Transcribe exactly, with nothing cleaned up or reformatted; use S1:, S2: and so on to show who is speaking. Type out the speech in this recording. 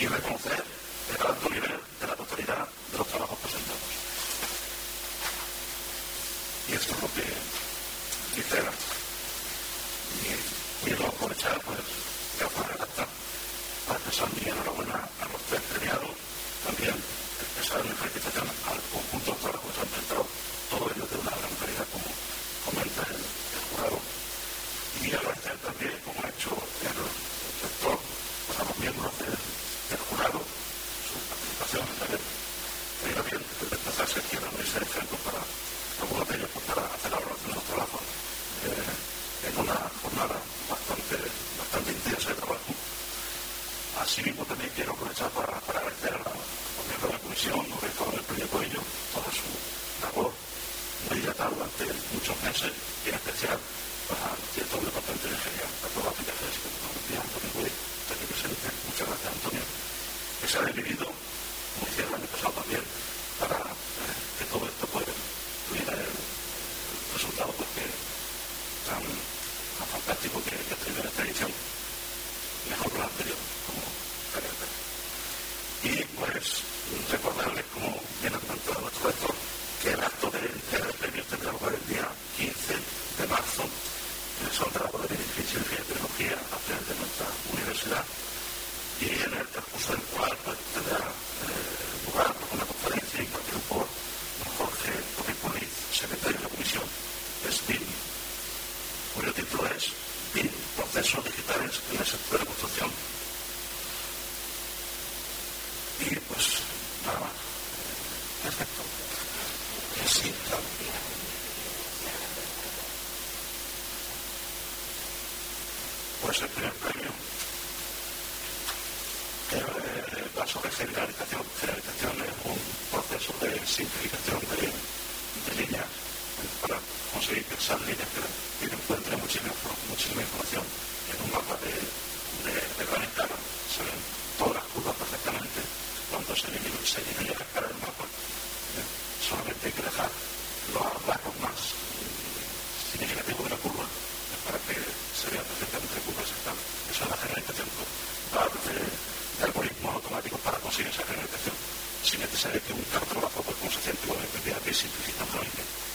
S1: y reconocer el alto nivel de la totalidad de los trabajos presentados. Y esto es lo que quisiera. Y quiero aprovechar, pues, ya para redactar, para expresar mi enhorabuena a los tres premiados, también expresar mi felicitación al conjunto de trabajos que se han presentado, todo ello de una gran calidad, como comenta el, el jurado. Y agradecer también, como ha hecho el sector, pues, a los miembros del, del jurado, su participación en haber tenido bien de desplazarse aquí a la mesa de ejemplo para algunos de ellos, pues, para hacer la evaluación de los trabajos eh, en una jornada bastante, bastante intensa de trabajo. Asimismo, también quiero aprovechar para, para agradecer a, la, a los miembros de la comisión, sobre todo en el primer Coello, toda su labor muy dilatada durante muchos meses, y en especial para cierto departamento de ingeniería, a todas las aplicaciones que nos decía Antonio Güey, aquí presente. Muchas gracias, Antonio. Que se ha dividido, como decía el año pasado también, para eh, que todo esto pues, tuviera el, el resultado pues, que, tan, tan fantástico que, que ha tenido en esta edición. Mejor que la anterior, como carácter. Y pues recordarles, como bien ha comentado nuestro rector, que el acto de entrega de premios tendrá lugar el día quince de marzo en el Salón de la Boda de Edificio de Tecnología a frente de nuestra universidad, y en el transcurso del cual pues, tendrá eh, lugar pues, una conferencia impartida por don Jorge Torripoliz, secretario de la comisión S B I M, cuyo título es B I M, procesos digitales en el sector de construcción. Y pues nada más. Perfecto. Sí, claro. Pues el primer premio eh, va sobre generalización. Generalización es un proceso de simplificación de, de líneas para conseguir que esas líneas que encuentren muchísima, muchísima información en un mapa de, de, de gran escala. Se ven todas las curvas perfectamente. Cuando se elimina la escala del mapa, eh, solamente hay que dejar los rasgos más significativos de la curva para que se vea perfectamente la curva exacta. Esa es la generalización. Va de, de algoritmos automáticos para conseguir esa generalización, sin necesario que un cartógrafo, pues, como se hacía antiguamente, vea que simplificando la línea.